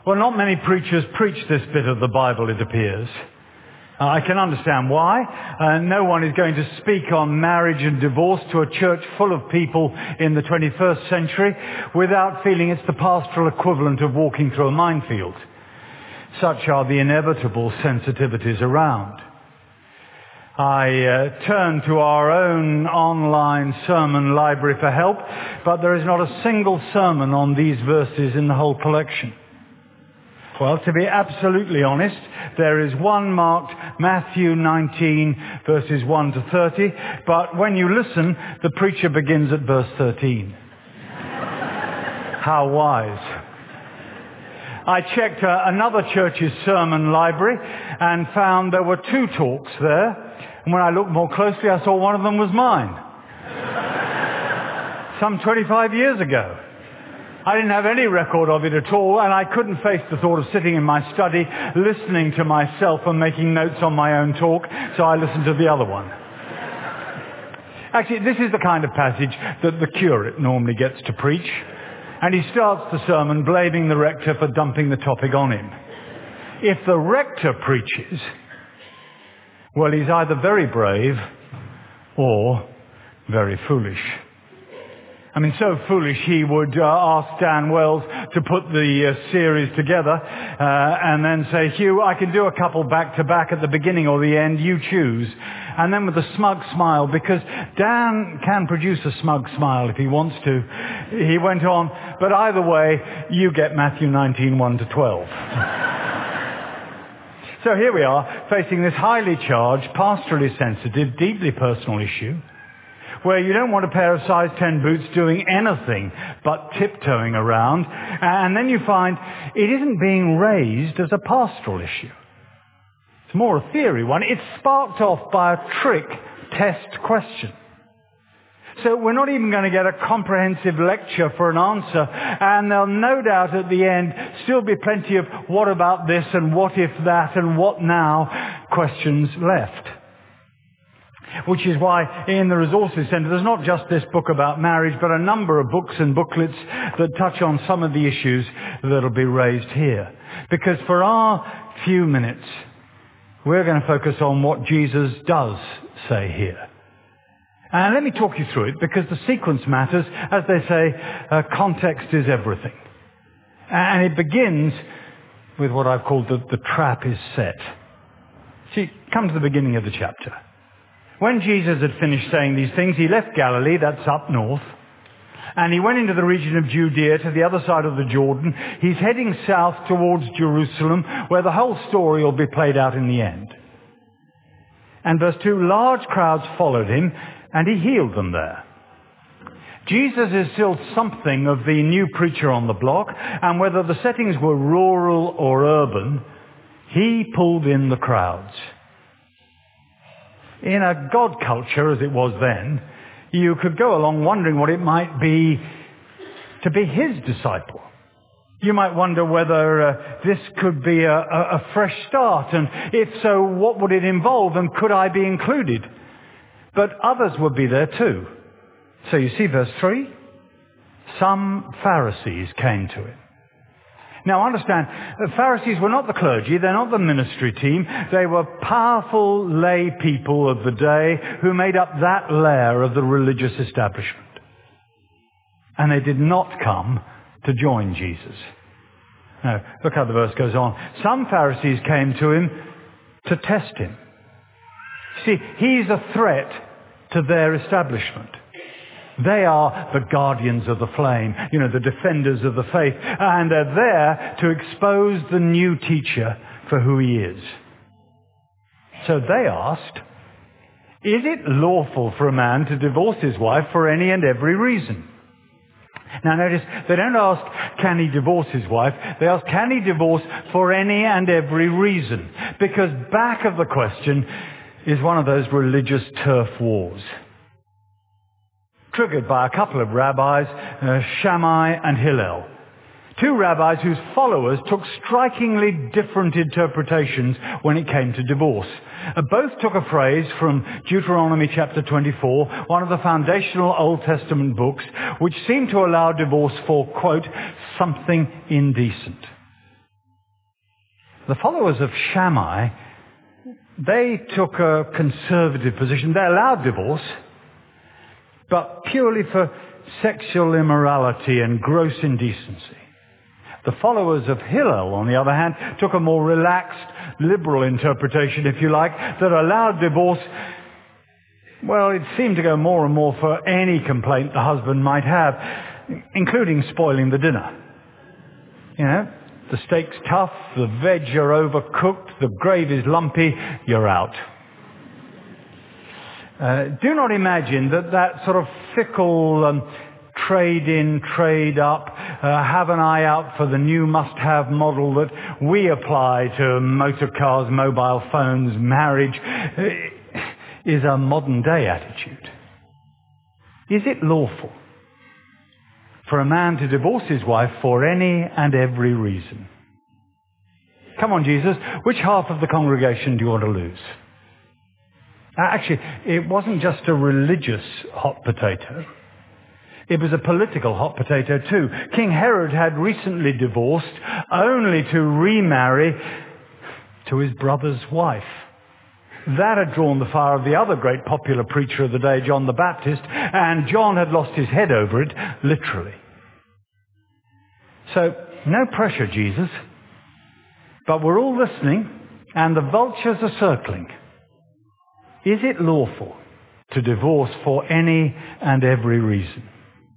Well, not many preachers preach this bit of the Bible, it appears. I can understand why. No one is going to speak on marriage and divorce to a church full of people in the 21st century without feeling it's the pastoral equivalent of walking through a minefield. Such are the inevitable sensitivities around. I turn to our own online sermon library for help, but there is not a single sermon on these verses in the whole collection. Well, to be absolutely honest, there is one marked Matthew 19, verses 1 to 30, but when you listen, the preacher begins at verse 13. How wise. I checked another church's sermon library and found there were 2 talks there, and when I looked more closely, I saw one of them was mine. Some 25 years ago. I didn't have any record of it at all, and I couldn't face the thought of sitting in my study, listening to myself and making notes on my own talk, so I listened to the other one. Actually, this is the kind of passage that the curate normally gets to preach, and he starts the sermon blaming the rector for dumping the topic on him. If the rector preaches, well, he's either very brave or very foolish. I mean, so foolish he would ask Dan Wells to put the series together and then say, Hugh, I can do a couple back to back at the beginning or the end, you choose. And then with a smug smile, because Dan can produce a smug smile if he wants to, he went on, but either way, you get Matthew 19, 1 to 12. So here we are, facing this highly charged, pastorally sensitive, deeply personal issue, where you don't want a pair of size 10 boots doing anything but tiptoeing around, and then you find it isn't being raised as a pastoral issue. It's more a theory one. It's sparked off by a trick test question. So we're not even going to get a comprehensive lecture for an answer, and there'll no doubt at the end still be plenty of what about this and what if that and what now questions left. Which is why in the Resources Centre there's not just this book about marriage, but a number of books and booklets that touch on some of the issues that'll be raised here. Because for our few minutes, we're going to focus on what Jesus does say here. And let me talk you through it, because the sequence matters. As they say, context is everything. And it begins with what I've called the trap is set. See, come to the beginning of the chapter. When Jesus had finished saying these things, he left Galilee, that's up north, and he went into the region of Judea to the other side of the Jordan. He's heading south towards Jerusalem, where the whole story will be played out in the end. And verse 2, large crowds followed him, and he healed them there. Jesus is still something of the new preacher on the block, and whether the settings were rural or urban, he pulled in the crowds. In a God culture, as it was then, you could go along wondering what it might be to be his disciple. You might wonder whether this could be a fresh start, and if so, what would it involve, and could I be included? But others would be there too. So you see verse 3, some Pharisees came to him. Now understand, the Pharisees were not the clergy, they're not the ministry team. They were powerful lay people of the day who made up that layer of the religious establishment. And they did not come to join Jesus. No, look how the verse goes on. Some Pharisees came to him to test him. See, he's a threat to their establishment. They are the guardians of the flame, the defenders of the faith, and they're there to expose the new teacher for who he is. So they asked, is it lawful for a man to divorce his wife for any and every reason? Now notice, they don't ask, can he divorce his wife? They ask, can he divorce for any and every reason? Because back of the question is one of those religious turf wars, triggered by a couple of rabbis, Shammai and Hillel. Two rabbis whose followers took strikingly different interpretations when it came to divorce. Both took a phrase from Deuteronomy chapter 24, one of the foundational Old Testament books, which seemed to allow divorce for, quote, something indecent. The followers of Shammai, they took a conservative position. They allowed divorce, but purely for sexual immorality and gross indecency. The followers of Hillel, on the other hand, took a more relaxed, liberal interpretation, if you like, that allowed divorce. Well, it seemed to go more and more for any complaint the husband might have, including spoiling the dinner. You know, the steak's tough, the veg are overcooked, the gravy's lumpy, you're out. Do not imagine that sort of fickle trade in, trade up, have an eye out for the new must-have model that we apply to motor cars, mobile phones, marriage, is a modern-day attitude. Is it lawful for a man to divorce his wife for any and every reason? Come on, Jesus, which half of the congregation do you want to lose? Actually, it wasn't just a religious hot potato. It was a political hot potato too. King Herod had recently divorced only to remarry to his brother's wife. That had drawn the fire of the other great popular preacher of the day, John the Baptist, and John had lost his head over it, literally. So, no pressure, Jesus. But we're all listening, and the vultures are circling. Is it lawful to divorce for any and every reason?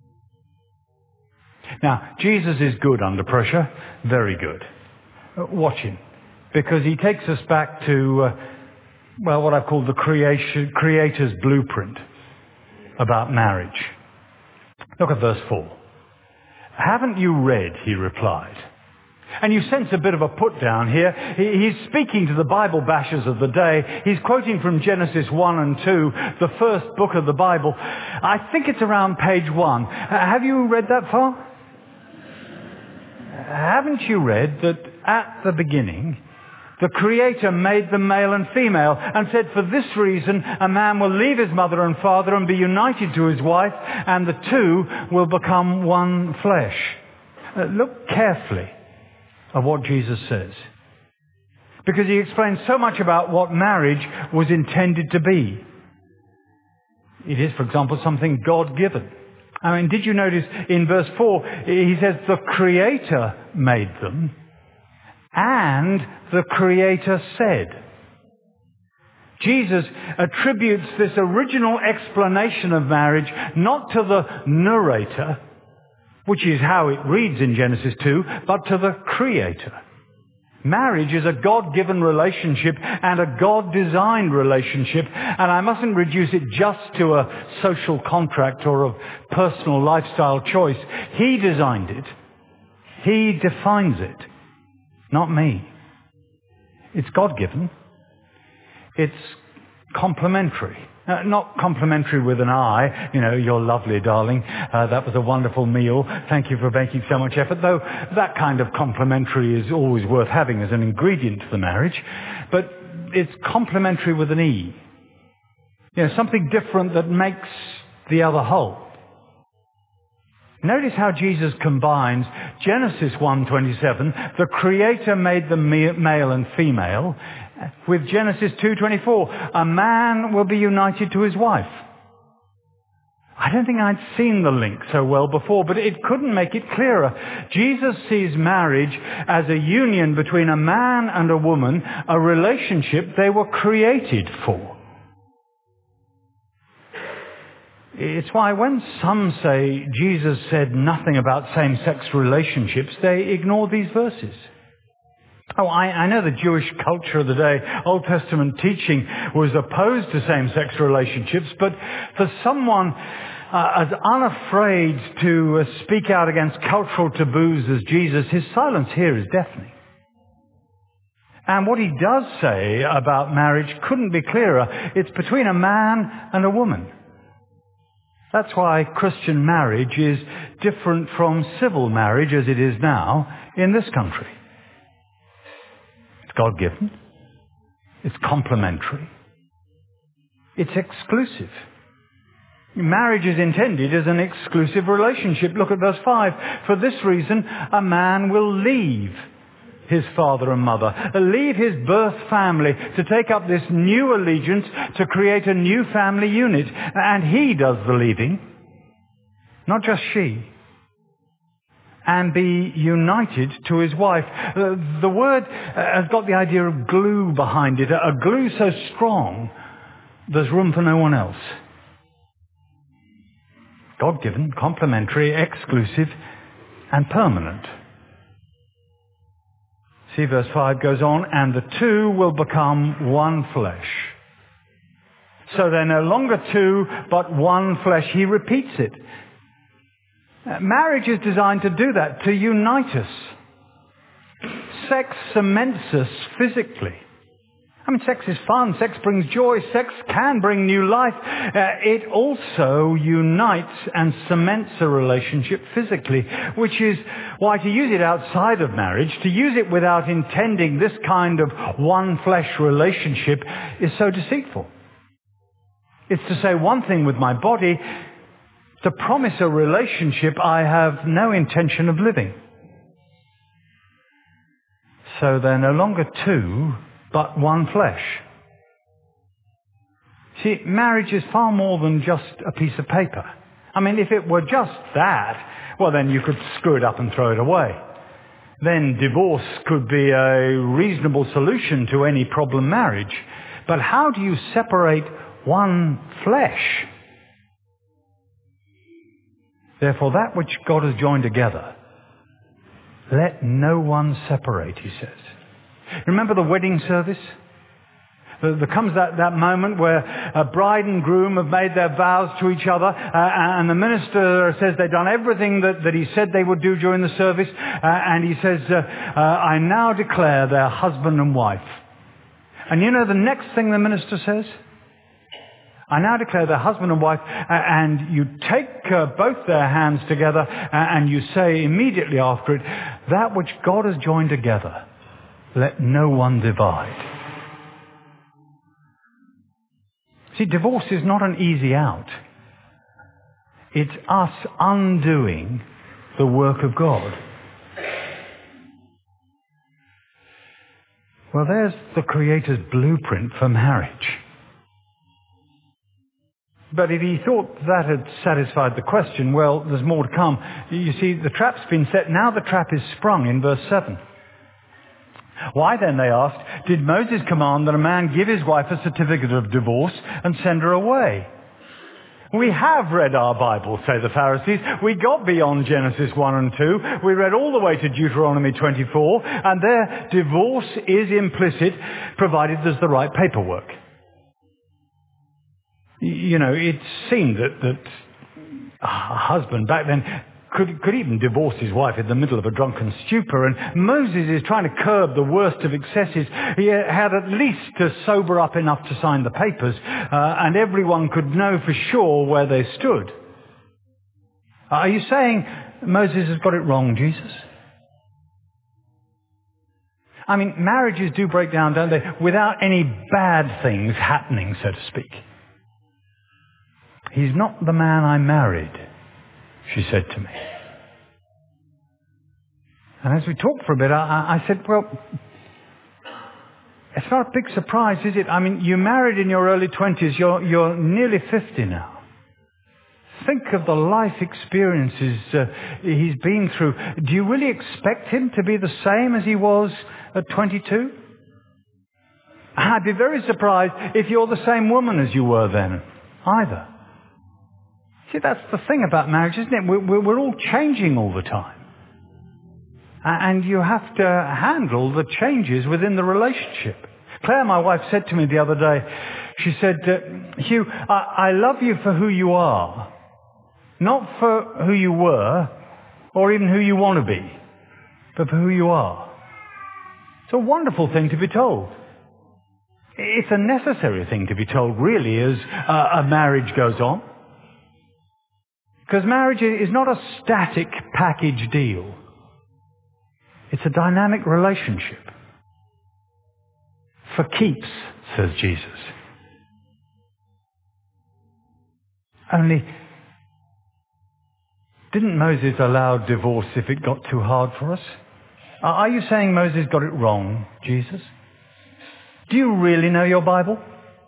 Now, Jesus is good under pressure, very good. Watch him, because he takes us back to, what I've called the Creator's blueprint about marriage. Look at verse 4. Haven't you read, he replied. And you sense a bit of a put down here. He's speaking to the Bible bashers of the day. He's quoting from Genesis 1 and 2, the first book of the Bible. I think it's around page 1. Have you read that far? Haven't you read that at the beginning, the Creator made them male and female and said, for this reason, a man will leave his mother and father and be united to his wife, and the two will become one flesh. Look carefully at what Jesus says, because he explains so much about what marriage was intended to be. It is, for example, something God-given. I mean, did you notice in verse 4, he says the Creator made them, and the Creator said. Jesus attributes this original explanation of marriage not to the narrator, which is how it reads in Genesis 2, but to the Creator. Marriage is a God-given relationship and a God-designed relationship, and I mustn't reduce it just to a social contract or a personal lifestyle choice. He designed it. He defines it, not me. It's God-given. It's complementary. Not complimentary with an I, you're lovely, darling. That was a wonderful meal. Thank you for making so much effort. Though that kind of complimentary is always worth having as an ingredient to the marriage. But it's complementary with an E. Something different that makes the other whole. Notice how Jesus combines Genesis 1:27, the Creator made them male and female, with Genesis 2:24, a man will be united to his wife. I don't think I'd seen the link so well before, but it couldn't make it clearer. Jesus sees marriage as a union between a man and a woman, a relationship they were created for. It's why when some say Jesus said nothing about same-sex relationships, they ignore these verses. I know the Jewish culture of the day, Old Testament teaching was opposed to same-sex relationships, but for someone as unafraid to speak out against cultural taboos as Jesus, his silence here is deafening. And what he does say about marriage couldn't be clearer. It's between a man and a woman. That's why Christian marriage is different from civil marriage as it is now in this country. It's God-given. It's complementary. It's exclusive. Marriage is intended as an exclusive relationship. Look at verse 5. For this reason, a man will leave his father and mother, leave his birth family to take up this new allegiance to create a new family unit. And he does the leaving, not just she. And be united to his wife. The word has got the idea of glue behind it. A glue so strong, there's room for no one else. God-given, complementary, exclusive, and permanent. See, verse 5 goes on, and the two will become one flesh. So they're no longer two, but one flesh. He repeats it. Marriage is designed to do that, to unite us. Sex cements us physically. I mean, sex is fun. Sex brings joy. Sex can bring new life. It also unites and cements a relationship physically, which is why to use it outside of marriage, to use it without intending this kind of one flesh relationship is so deceitful. It's to say one thing with my body, to promise a relationship I have no intention of living. So they're no longer two, but one flesh. See, marriage is far more than just a piece of paper. I mean, if it were just that, well, then you could screw it up and throw it away. Then divorce could be a reasonable solution to any problem marriage. But how do you separate one flesh? Therefore, that which God has joined together, let no one separate, he says. Remember the wedding service? There comes that moment where a bride and groom have made their vows to each other, and the minister says they've done everything that he said they would do during the service, and he says, I now declare they're husband and wife. And you know the next thing the minister says? I now declare they're husband and wife, and you take both their hands together, and you say immediately after it, that which God has joined together, let no one divide. See, divorce is not an easy out. It's us undoing the work of God. Well, there's the Creator's blueprint for marriage. But if he thought that had satisfied the question, well, there's more to come. You see, the trap's been set. Now the trap is sprung in verse 7. Why then, they asked, did Moses command that a man give his wife a certificate of divorce and send her away? We have read our Bible, say the Pharisees. We got beyond Genesis 1 and 2. We read all the way to Deuteronomy 24, and there divorce is implicit, provided there's the right paperwork. You know, it seemed that a husband back then could even divorce his wife in the middle of a drunken stupor. And Moses is trying to curb the worst of excesses. He had at least to sober up enough to sign the papers, and everyone could know for sure where they stood. Are you saying Moses has got it wrong, Jesus? I mean, marriages do break down, don't they, without any bad things happening, so to speak. He's not the man I married, she said to me. And as we talked for a bit, I said, well, it's not a big surprise, is it? I mean, you married in your early 20s. You're nearly 50 now. Think of the life experiences he's been through. Do you really expect him to be the same as he was at 22? I'd be very surprised if you're the same woman as you were then, either. See, that's the thing about marriage, isn't it? We're all changing all the time. And you have to handle the changes within the relationship. Claire, my wife, said to me the other day, she said, Hugh, I love you for who you are, not for who you were, or even who you want to be, but for who you are. It's a wonderful thing to be told. It's a necessary thing to be told, really, as a marriage goes on. Because marriage is not a static package deal. It's a dynamic relationship. For keeps, says Jesus. Only, didn't Moses allow divorce if it got too hard for us? Are you saying Moses got it wrong, Jesus? Do you really know your Bible?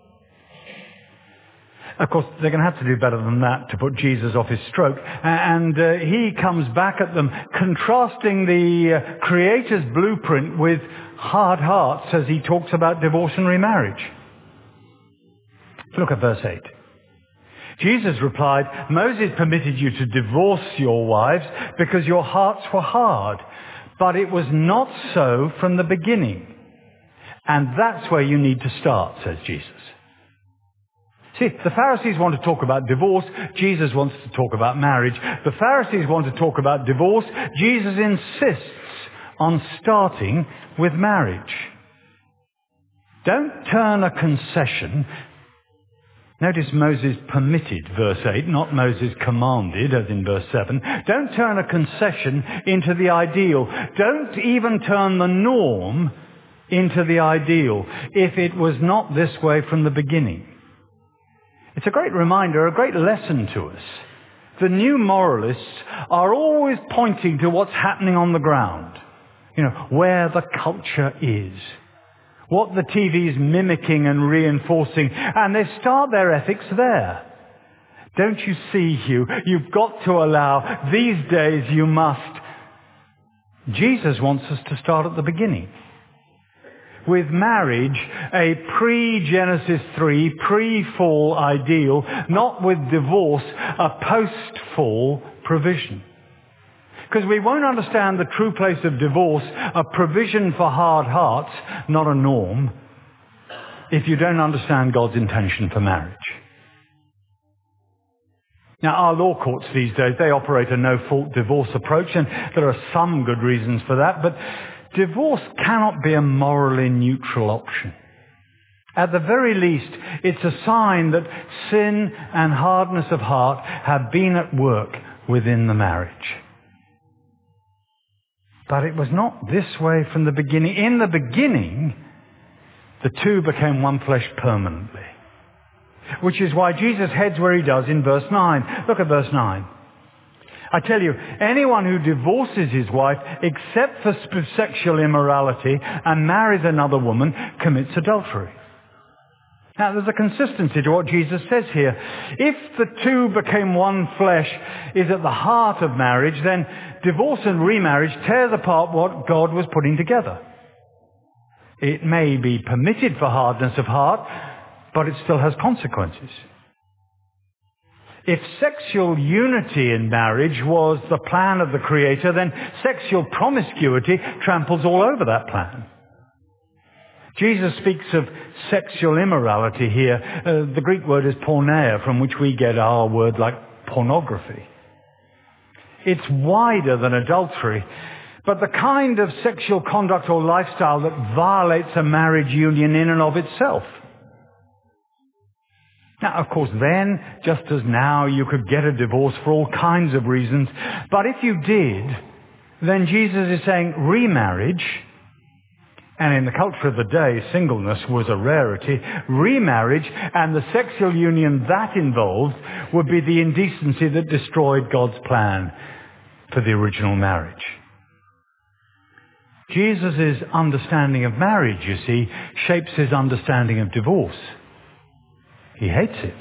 Of course, they're going to have to do better than that to put Jesus off his stroke. And he comes back at them, contrasting the Creator's blueprint with hard hearts as he talks about divorce and remarriage. Look at verse 8. Jesus replied, Moses permitted you to divorce your wives because your hearts were hard. But it was not so from the beginning. And that's where you need to start, says Jesus. See, the Pharisees want to talk about divorce. Jesus wants to talk about marriage. The Pharisees want to talk about divorce. Jesus insists on starting with marriage. Don't turn a concession. Notice Moses permitted, verse 8, not Moses commanded, as in verse 7. Don't turn a concession into the ideal. Don't even turn the norm into the ideal if it was not this way from the beginning. It's a great reminder, a great lesson to us. The new moralists are always pointing to what's happening on the ground. Where the culture is. What the TV is mimicking and reinforcing. And they start their ethics there. Don't you see, Hugh? You've got to allow. These days you must. Jesus wants us to start at the beginning. With marriage, a pre-Genesis 3, pre-fall ideal, not with divorce, a post-fall provision. Because we won't understand the true place of divorce, a provision for hard hearts, not a norm, if you don't understand God's intention for marriage. Now, our law courts these days, they operate a no-fault divorce approach, and there are some good reasons for that, but divorce cannot be a morally neutral option. At the very least, it's a sign that sin and hardness of heart have been at work within the marriage. But it was not this way from the beginning. In the beginning, the two became one flesh permanently. Which is why Jesus heads where he does in verse 9. Look at verse 9. I tell you, anyone who divorces his wife except for sexual immorality and marries another woman commits adultery. Now, there's a consistency to what Jesus says here. If the two became one flesh is at the heart of marriage, then divorce and remarriage tears apart what God was putting together. It may be permitted for hardness of heart, but it still has consequences. If sexual unity in marriage was the plan of the Creator, then sexual promiscuity tramples all over that plan. Jesus speaks of sexual immorality here. The Greek word is porneia, from which we get our word like pornography. It's wider than adultery, but the kind of sexual conduct or lifestyle that violates a marriage union in and of itself. Now, of course, then, just as now, you could get a divorce for all kinds of reasons. But if you did, then Jesus is saying remarriage, and in the culture of the day, singleness was a rarity. Remarriage and the sexual union that involved would be the indecency that destroyed God's plan for the original marriage. Jesus' understanding of marriage, you see, shapes his understanding of divorce. He hates it.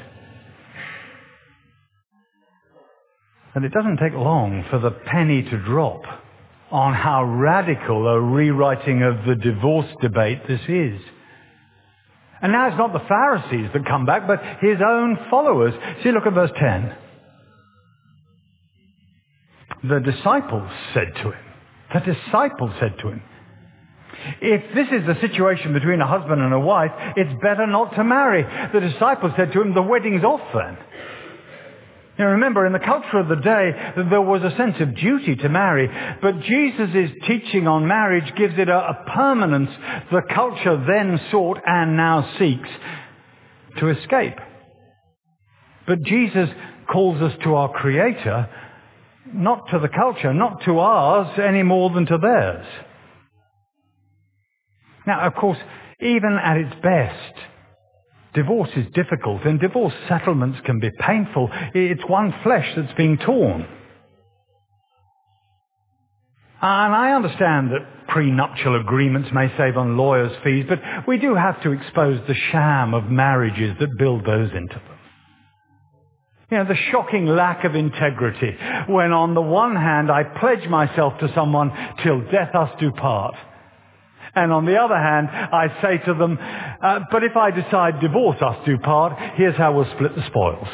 And it doesn't take long for the penny to drop on how radical a rewriting of the divorce debate this is. And now it's not the Pharisees that come back, but his own followers. See, look at verse 10. The disciples said to him, if this is the situation between a husband and a wife, it's better not to marry. The disciples said to him, the wedding's off then. Now remember, in the culture of the day, there was a sense of duty to marry, but Jesus' teaching on marriage gives it a permanence the culture then sought and now seeks to escape. But Jesus calls us to our Creator, not to the culture, not to ours any more than to theirs. Now, of course, even at its best, divorce is difficult, and divorce settlements can be painful. It's one flesh that's being torn. And I understand that prenuptial agreements may save on lawyers' fees, but we do have to expose the sham of marriages that build those into them. The shocking lack of integrity when on the one hand I pledge myself to someone till death us do part. And on the other hand, I say to them, but if I decide divorce us do part, here's how we'll split the spoils.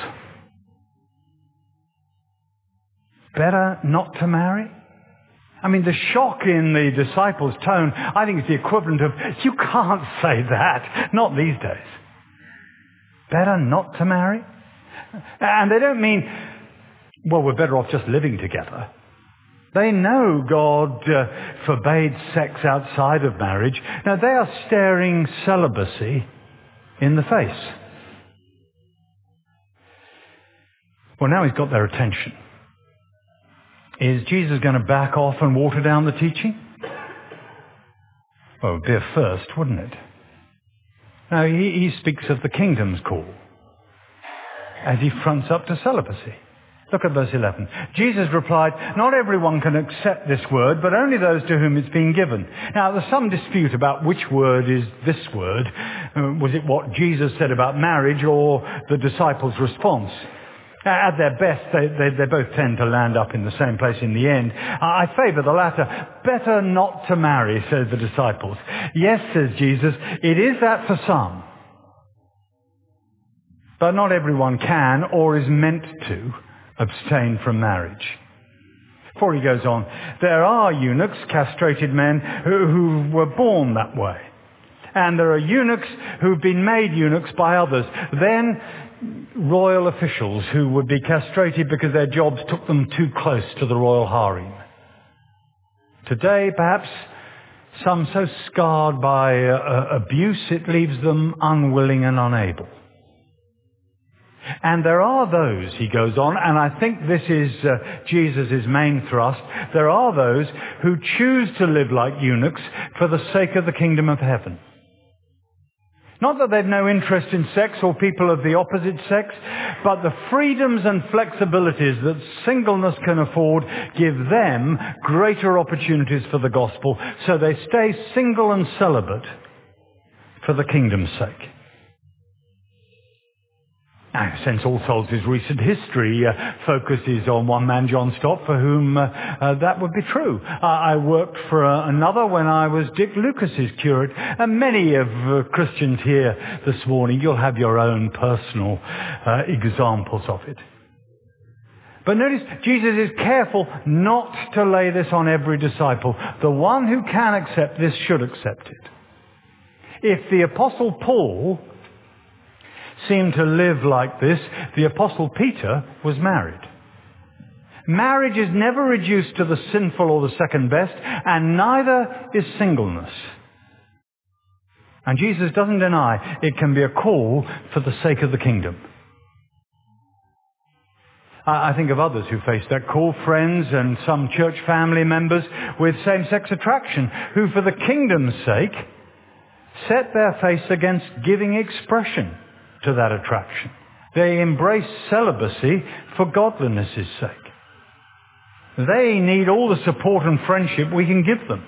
Better not to marry? The shock in the disciples' tone, I think is the equivalent of, you can't say that, not these days. Better not to marry? And they don't mean, well, we're better off just living together. They know God forbade sex outside of marriage. Now, they are staring celibacy in the face. Well, now he's got their attention. Is Jesus going to back off and water down the teaching? Well, it would be a first, wouldn't it? Now, he speaks of the kingdom's call as he fronts up to celibacy. Look at verse 11. Jesus replied, not everyone can accept this word, but only those to whom it's been given. Now, there's some dispute about which word is this word. Was it what Jesus said about marriage or the disciples' response? At their best, they both tend to land up in the same place in the end. I favour the latter. Better not to marry, says the disciples. Yes, says Jesus, it is that for some. But not everyone can or is meant to abstain from marriage. Before he goes on, there are eunuchs, castrated men, who were born that way. And there are eunuchs who've been made eunuchs by others. Then royal officials who would be castrated because their jobs took them too close to the royal harem. Today, perhaps, some so scarred by abuse it leaves them unwilling and unable. And there are those, he goes on, and I think this is Jesus' main thrust, there are those who choose to live like eunuchs for the sake of the kingdom of heaven. Not that they've no interest in sex or people of the opposite sex, but the freedoms and flexibilities that singleness can afford give them greater opportunities for the gospel, so they stay single and celibate for the kingdom's sake. Now, since All Souls' recent history focuses on one man, John Stott, for whom that would be true. I worked for another when I was Dick Lucas's curate. And many of Christians here this morning, you'll have your own personal examples of it. But notice, Jesus is careful not to lay this on every disciple. The one who can accept this should accept it. If the Apostle Paul seemed to live like this, the Apostle Peter was married. Marriage is never reduced to the sinful or the second best, and neither is singleness. And Jesus doesn't deny it can be a call for the sake of the kingdom. I think of others who face that call, friends and some church family members with same-sex attraction, who for the kingdom's sake set their face against giving expression to that attraction. They embrace celibacy for godliness' sake. They need all the support and friendship we can give them.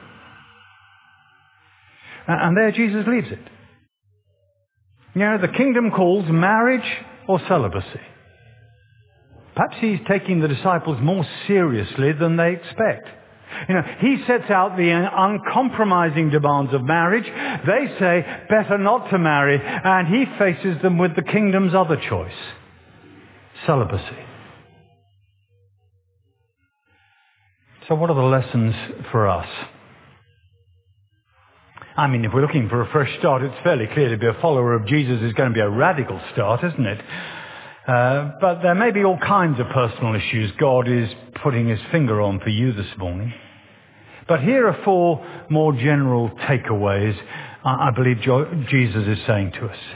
And there Jesus leaves it. The kingdom calls marriage or celibacy. Perhaps he's taking the disciples more seriously than they expect. He sets out the uncompromising demands of marriage. They say, better not to marry. And he faces them with the kingdom's other choice, celibacy. So what are the lessons for us? If we're looking for a fresh start, it's fairly clear to be a follower of Jesus is going to be a radical start, isn't it? But there may be all kinds of personal issues God is putting his finger on for you this morning. But here are four more general takeaways I believe Jesus is saying to us.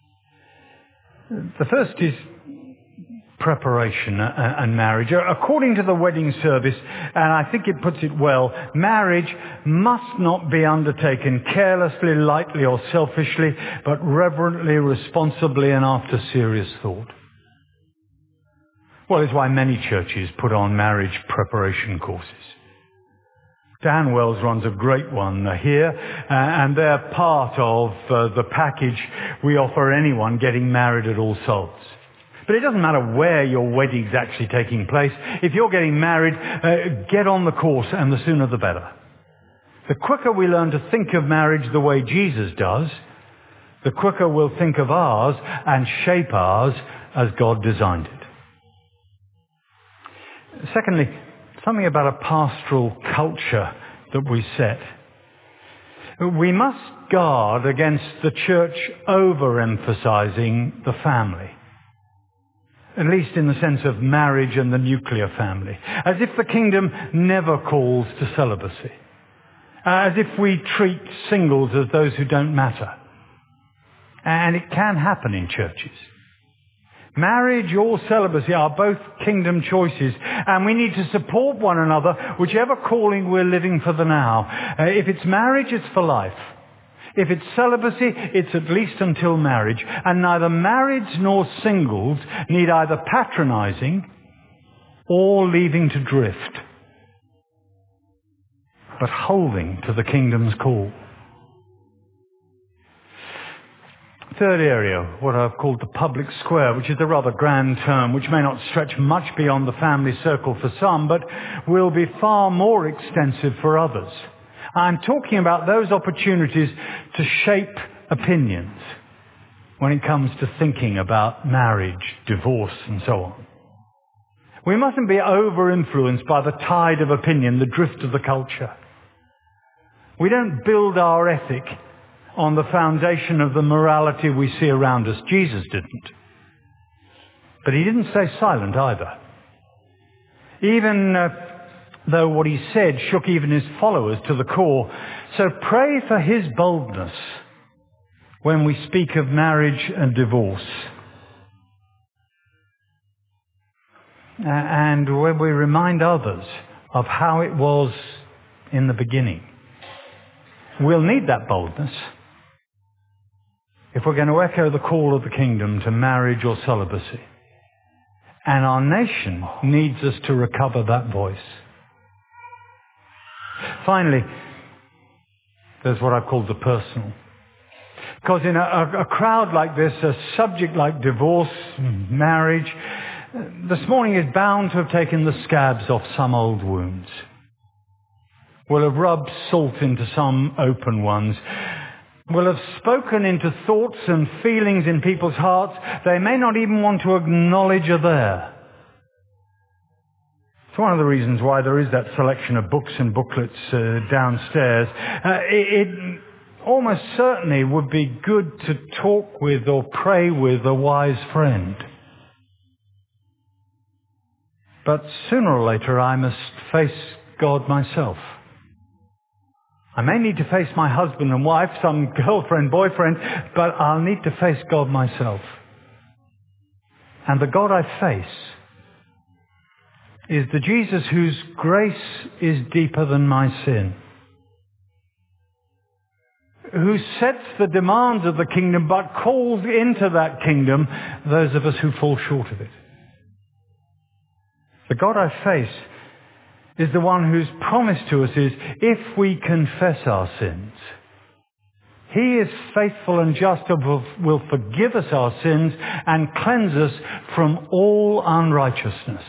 The first is preparation and marriage. According to the wedding service, and I think it puts it well, marriage must not be undertaken carelessly, lightly or selfishly, but reverently, responsibly and after serious thought. Well, it's why many churches put on marriage preparation courses. Dan Wells runs a great one here, and they're part of the package we offer anyone getting married at All Souls. But it doesn't matter where your wedding's actually taking place. If you're getting married, get on the course, and the sooner the better. The quicker we learn to think of marriage the way Jesus does, the quicker we'll think of ours and shape ours as God designed it. Secondly, something about a pastoral culture that we set. We must guard against the church overemphasizing the family, at least in the sense of marriage and the nuclear family, as if the kingdom never calls to celibacy, as if we treat singles as those who don't matter. And it can happen in churches. Marriage or celibacy are both kingdom choices, and we need to support one another, whichever calling we're living for the now. If it's marriage, it's for life. If it's celibacy, it's at least until marriage. And neither marrieds nor singles need either patronizing or leaving to drift, but holding to the kingdom's call. Third area, what I've called the public square, which is a rather grand term, which may not stretch much beyond the family circle for some, but will be far more extensive for others. I'm talking about those opportunities to shape opinions when it comes to thinking about marriage, divorce, and so on. We mustn't be over-influenced by the tide of opinion, the drift of the culture. We don't build our ethic on the foundation of the morality we see around us. Jesus didn't. But he didn't stay silent either. Even though what he said shook even his followers to the core. So pray for his boldness when we speak of marriage and divorce. And when we remind others of how it was in the beginning. We'll need that boldness if we're going to echo the call of the kingdom to marriage or celibacy. And our nation needs us to recover that voice. Finally, there's what I've called the personal. Because in a crowd like this, a subject like divorce, marriage, this morning is bound to have taken the scabs off some old wounds. Will have rubbed salt into some open ones. Will have spoken into thoughts and feelings in people's hearts they may not even want to acknowledge are there. It's one of the reasons why there is that selection of books and booklets downstairs. It almost certainly would be good to talk with or pray with a wise friend. But sooner or later I must face God myself. I may need to face my husband and wife, some girlfriend, boyfriend, but I'll need to face God myself. And the God I face is the Jesus whose grace is deeper than my sin, who sets the demands of the kingdom but calls into that kingdom those of us who fall short of it. The God I face is the one whose promise to us is, if we confess our sins, he is faithful and just and will forgive us our sins and cleanse us from all unrighteousness.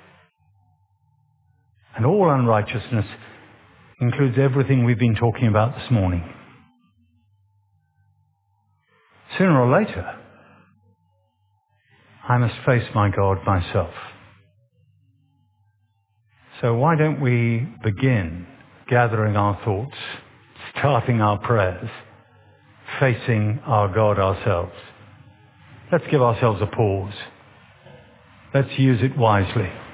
And all unrighteousness includes everything we've been talking about this morning. Sooner or later, I must face my God myself. So why don't we begin gathering our thoughts, starting our prayers, facing our God ourselves? Let's give ourselves a pause. Let's use it wisely.